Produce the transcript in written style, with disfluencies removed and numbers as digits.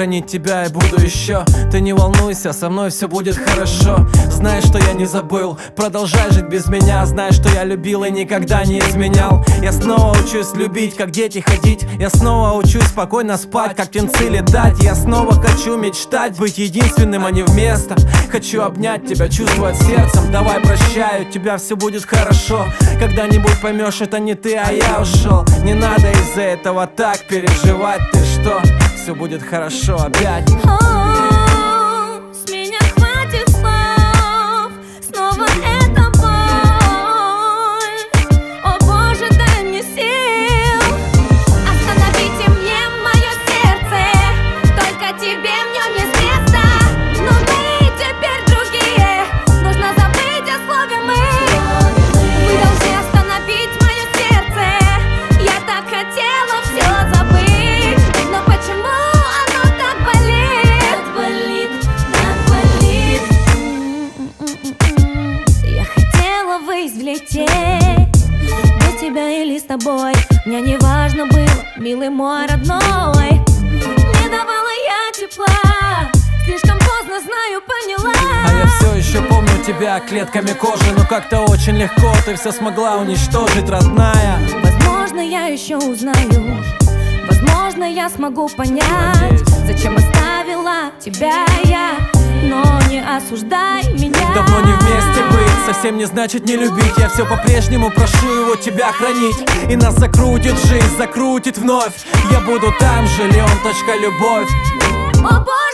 хранить тебя и буду еще. Ты не волнуйся, со мной все будет хорошо. Знай, что я не забыл, продолжай жить без меня. Знай, что я любил и никогда не изменял. Я снова учусь любить, как дети ходить. Я снова учусь спокойно спать, как птенцы летать. Я снова хочу мечтать, быть единственным, а не вместо. Хочу обнять тебя, чувствовать сердцем. Давай прощаю, у тебя все будет хорошо. Когда-нибудь поймешь, это не ты, а я ушел. Не надо из-за этого так переживать. Ты что? Все будет хорошо опять. С меня хватит слов. Снова эта боль. О боже, дай мне сил. Остановите мне мое сердце. Только тебе в нем есть место. Но вы теперь другие. Нужно забыть о слове мы. Вы должны остановить мое сердце. Я так хотела все забыть. Но почему оно так болит? Так болит, так болит. Я хотела ввысь взлететь, без тебя или с тобой. Мне не важно было, милый мой родной. Не давала я тепла, слишком поздно, знаю, поняла. А я все еще помню тебя клетками кожи. Но как-то очень легко ты все смогла уничтожить, родная. Возможно, я еще узнаю. Возможно, я смогу понять, зачем оставила тебя я. Но не осуждай меня. Давно не вместе быть, совсем не значит не любить. Я все по-прежнему прошу его тебя хранить. И нас закрутит жизнь, закрутит вновь. Я буду там же, Леон.Любовь. О боже!